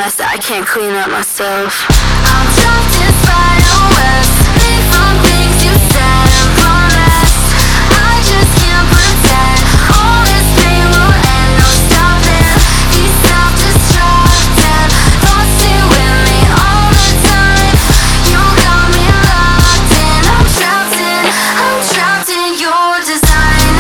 mess that I can't clean up myself. I'm trapped inside a west, free from things you said and promised. I just can't pretend all this pain will end, no stopping. These self-destructive thoughts stay with me all the time. You got me locked in, I'm trapped in your design.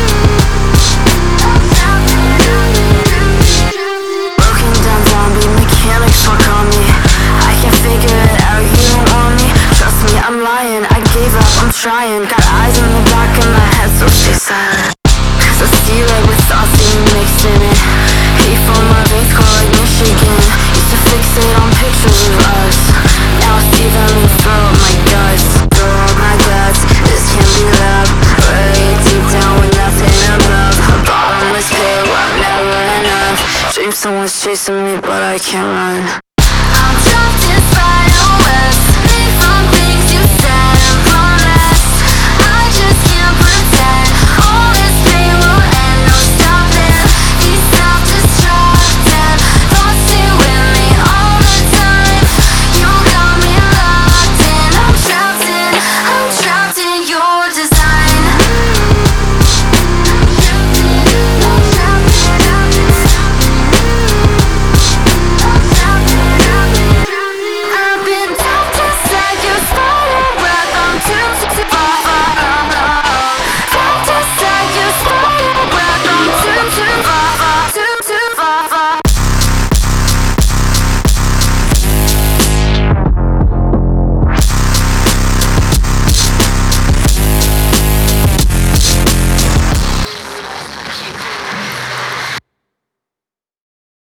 Broken down zombie mechanics fuck on me. I can't figure it out, you don't want me. Trust me, I'm lying, I gave up, I'm trying. Got eyes in the back of my head, so stay silent. Cause I see red with thoughts that you mixed in it. Hate for my veins cold like Michigan. Used to fixate on pictures of us, now I see them and throw up my guts. Throw up my guts, this can't be love. Really deep down with nothing above. A bottomless pit, well, never enough. Dream someone's chasing me, but I can't run.